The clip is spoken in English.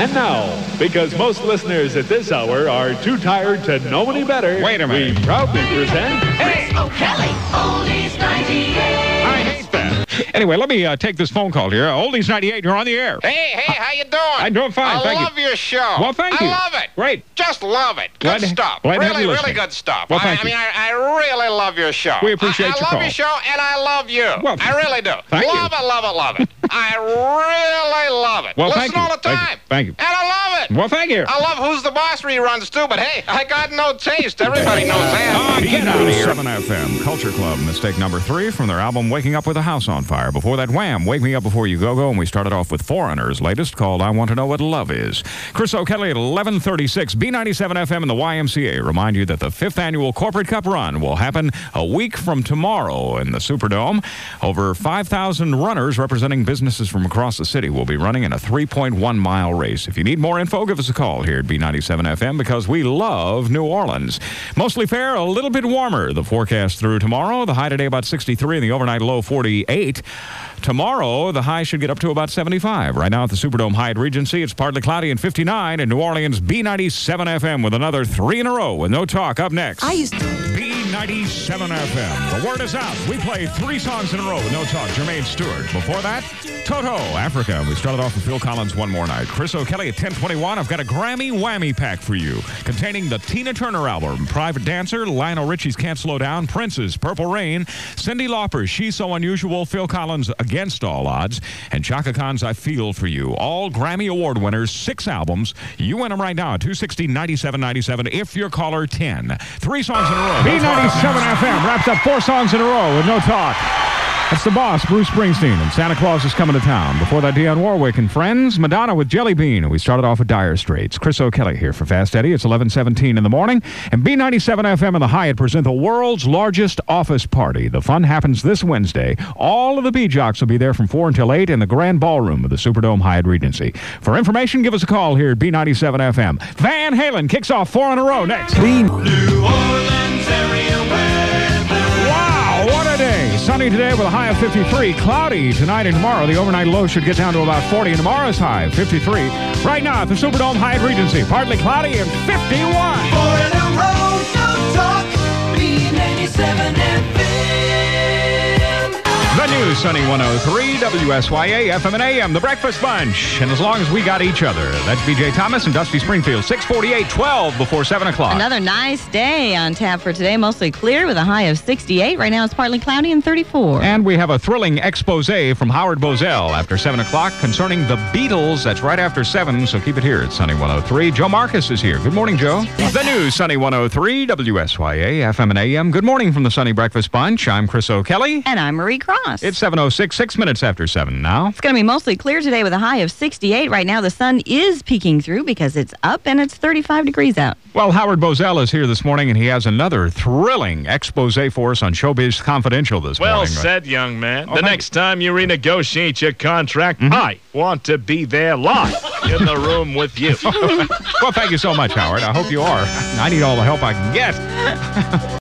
And now, because most listeners at this hour are too tired to know any better, Wait a minute. we proudly present... Chris O'Kelly, Oldies 98. I hate that. Anyway, let me take this phone call here. Oldies 98, you're on the air. Hey, how you doing? I'm doing fine, thank I you. love your show. Well, thank you. I love it. Great. Just love it. Good stuff. glad to have you really listening. good stuff. Well, thank I mean, I really love your show. We appreciate your I love call. your show, and I love you. Well, I really do. thank you. Love it. I really love it. Well, Listen thank you. all the time. Thank you. And I love it. Well, thank you. I love Who's the Boss reruns, too, but hey, I got no taste. Everybody knows that. Oh, get out of here. 7 FM, Culture Club, mistake number 3 from their album Waking Up with a House on Fire. Before that, Wham! Wake Me Up Before You Go-Go, and we started off with Foreigner's latest called I Want to Know What Love Is. Chris O'Kelly at 11:36, B97 FM and the YMCA remind you that the 5th annual Corporate Cup Run will happen a week from tomorrow in the Superdome. Over 5,000 runners representing businesses from across the city will be running in a 3.1-mile race. If you need more info, give us a call here at B97 FM because we love New Orleans. Mostly fair, a little bit warmer. The forecast through tomorrow, the high today about 63 and the overnight low 48. Tomorrow, the high should get up to about 75. Right now at the Superdome Hyatt Regency, it's partly cloudy and 59. In New Orleans, B97 FM with another 3 in a row with no talk. Up next, B97 FM. The word is out. We play 3 songs in a row with no talk. Jermaine Stewart. Before that, Toto, Africa. We started off with Phil Collins, One More Night. Chris O'Kelly at 10:21. I've got a Grammy whammy pack for you containing the Tina Turner album, Private Dancer, Lionel Richie's Can't Slow Down, Prince's Purple Rain, Cyndi Lauper's She's So Unusual, Phil Collins' Against All Odds, and Chaka Khan's I Feel For You. All Grammy Award winners, 6 albums. You win them right now at 260-9797 if you're caller 10. 3 songs in a row. B97 FM wraps up 4 songs in a row with no talk. That's the boss, Bruce Springsteen, and Santa Claus is Coming to Town. Before that, Dionne Warwick and Friends, Madonna with Jelly Bean, and we started off with Dire Straits. Chris O'Kelly here for Fast Eddie. It's 11:17 in the morning, and B97 FM and the Hyatt present the world's largest office party. The fun happens this Wednesday. All of the B-Jocks will be there from 4 until 8 in the Grand Ballroom of the Superdome Hyatt Regency. For information, give us a call here at B97 FM. Van Halen kicks off 4 in a row next. New Orleans area weather. Wow, what a day. Sunny today with a high of 53. Cloudy tonight and tomorrow. The overnight low should get down to about 40. And tomorrow's high, 53. Right now at the Superdome Hyatt Regency. Partly cloudy and 51. 4 in a row, no talk. B97 FM. The new Sunny 103, WSYA, FM and AM, The Breakfast Bunch. And as long as we got each other, that's BJ Thomas and Dusty Springfield. 6:48, 12 before 7 o'clock. Another nice day on tap for today. Mostly clear with a high of 68. Right now it's partly cloudy and 34. And we have a thrilling expose from Howard Bozell after 7 o'clock concerning the Beatles. That's right after 7, so keep it here at Sunny 103. Joe Marcus is here. Good morning, Joe. The new Sunny 103, WSYA, FM and AM. Good morning from the Sunny Breakfast Bunch. I'm Chris O'Kelly. And I'm Marie Cross. It's 7:06, 6 minutes after 7 now. It's going to be mostly clear today with a high of 68. Right now the sun is peeking through because it's up and it's 35 degrees out. Well, Howard Bozell is here this morning, and he has another thrilling expose for us on Showbiz Confidential this morning. Well said, young man. Oh, The thank next time you renegotiate your contract, I want to be there live in the room with you. Well, thank you so much, Howard. I hope you are. I need all the help I can get.